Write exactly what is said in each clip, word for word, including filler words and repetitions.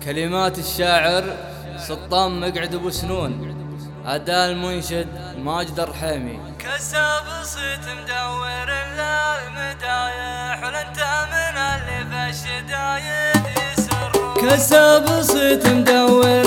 كلمات الشاعر سلطان مقعد ابو سنون، أداء المنشد ماجد الرحيمي. كسب صيت مدور للمدايح ولنت من اللي في الشدايد يسرون. كسب صيت مدور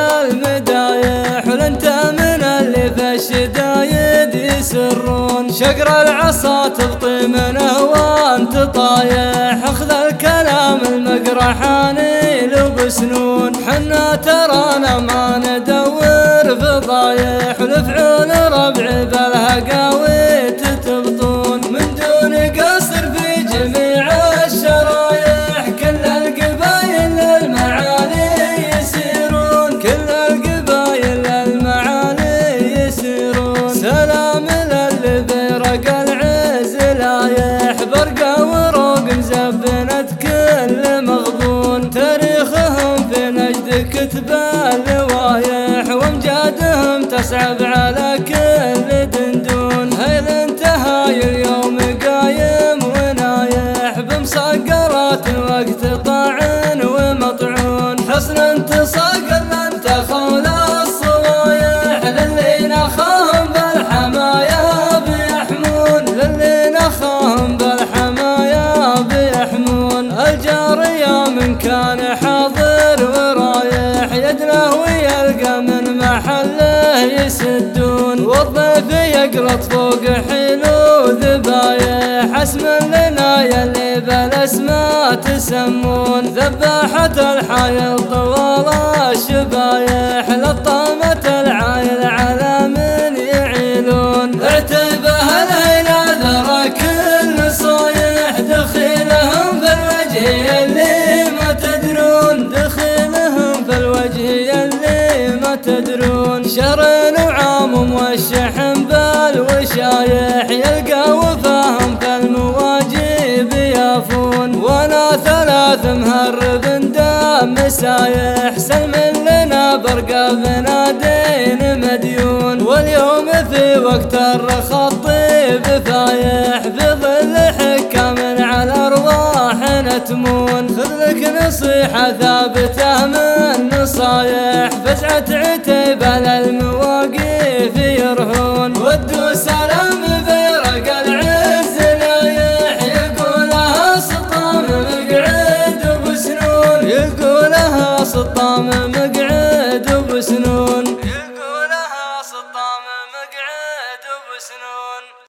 للمدايح ولنت من اللي في الشدايد يسرون. شقر العصا تبطي منه وانت طايح، اخذ الكلام المقرحاني لو بسنون. حنا ترانا ما ندور فضايح ولفعول ربع بالهقاوي تتبطون. من دون قصر في جميع الشرايح كل القبايل للمعالي يسيرون. كل القبايل للمعالي يسيرون. سلام للي برق العز لايح، برقة وروق مزبنت كل مغبون. تاريخهم في نجد كتب اللوايح، وامجادهم تصعب على كل دندون. هيل انتهى اليوم قايم ونايح بمصقرات وقت طاعن ومطعون. حصن انتصاق انت خول الصوايح، للي نخاهم بالحمايا بيحمون. للي نخاهم بالحمايا بيحمون. الجارية من كان حاضر ورايح، يدله ويلقى من محله يسدون. والضيف يقلط فوق حلو ذبايح، اسم لنا يلي بالاسماء تسمون. ذباحة الحايل طوال الشبايح، لطامة العايل على من يعيلون. اعتبه الهيلة ذرى كل صايح، دخيلهم في الوجه يلي ما تدرون. دخيلهم في الوجه يلي ما تدرون. شر وعام والشحن بالوشايح، يلقى وفاهم في المواجب يافون. وانا ثلاث مهرب دام مسايح، سلم لنا برقة بنادين مديون. واليوم في وقت الرخاء الطيب فايح، في ظل حكام على ارواح نتمون. خذ لك نصيحة ثابت